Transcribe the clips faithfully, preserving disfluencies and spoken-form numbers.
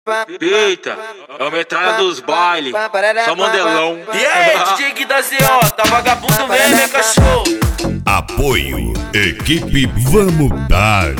Eita, é o metralha dos bailes, só modelão. E aí, D J Gui da Z O, tá vagabundo mesmo, hein, cachorro? Apoio, equipe Vamos Dar.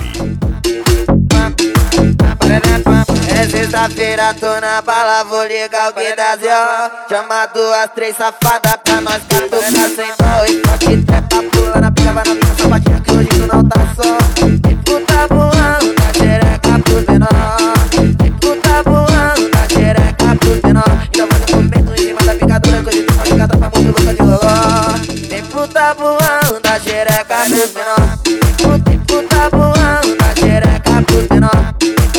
É sexta-feira, tô na bala, vou ligar o Gui da Z O. Chama duas, três safadas pra nós catucar sem dó. E pode trepa, pula na pica, vai na minha sapatinha que hoje tu não tá só. E puta voando na xereca pro menor. E puta voando na xereca pro menor. Então vai no momento em cima da picadura, que hoje tu pode catar pra muito louca de loló. Tem puta voando na xereca pro menor. Tem puta voando na xereca pro menor.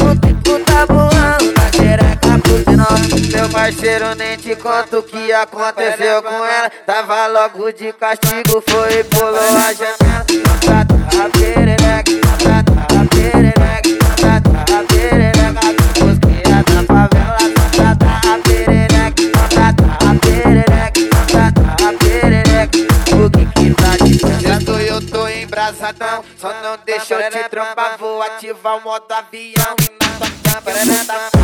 Meu parceiro, nem te conto o que aconteceu com ela. Tava logo de castigo, foi e pulou a janela. A perereca, a perereca, a perereca, cosqueia da favela. A perereca, a perereca, a perereca, o que que tá de já tô, eu tô embrasadão, só não deixa eu te trampar. Vou ativar o modo avião e na tua perereca.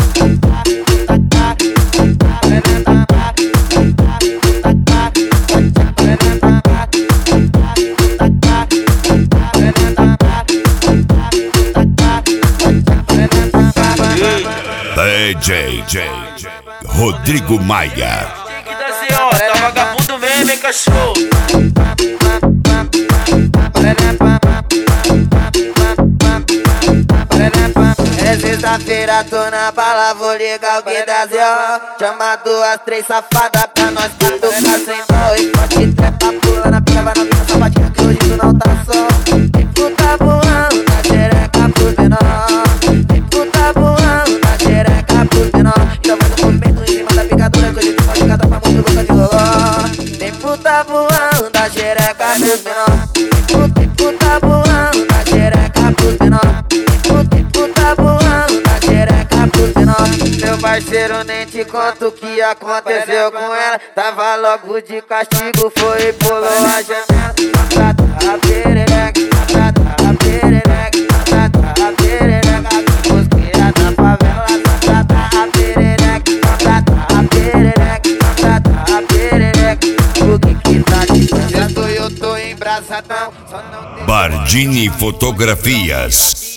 D J Rodrigo Maia. D J Gui da Z O, tá vagabundo mesmo, hein, cachorro? É sexta-feira, tô na bala, vou ligar o Gui da Z O. Chama duas, três safadas pra nós catucar sem dó. E pode trepa, pula na pica, vai na minha sapatinha que hoje tu não tá só. E puta voando na xereca pro menor. E puta voando na xereca pro menor. Então vai no momento em cima da picadura, que hoje tu pode catar pra muito louca de loló. Tem puta voando na xereca pro menor. Tem puta voando na xereca pro menor. Meu parceiro, nem te conto o que aconteceu com ela. Tava logo de castigo, foi e pulou a janela. A perereca, a perereca, a perereca, cosqueia da favela. A perereca, a perereca, a perereca, o que que tá de já tô, eu tô embrasadão, só não deixa Bardini Fotografias.